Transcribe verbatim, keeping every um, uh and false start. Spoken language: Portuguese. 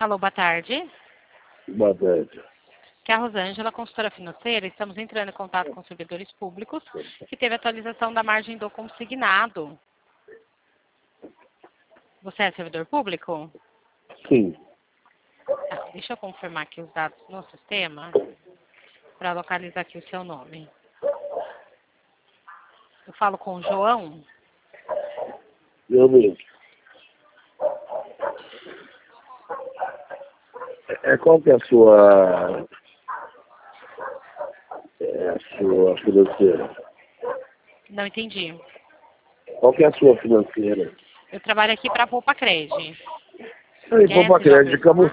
Alô, boa tarde. Boa tarde. Que é a Rosângela, consultora financeira. Estamos entrando em contato com servidores públicos que teve atualização da margem do consignado. Você é servidor público? Sim. Tá, deixa eu confirmar aqui os dados no sistema para localizar aqui o seu nome. Eu falo com o João? Eu mesmo. É, qual que é a sua, é a sua financeira? Não entendi. Qual que é a sua financeira? Eu trabalho aqui para a Poupa Cred. Aí, Conhece Poupa já ouviu Crédito, falar?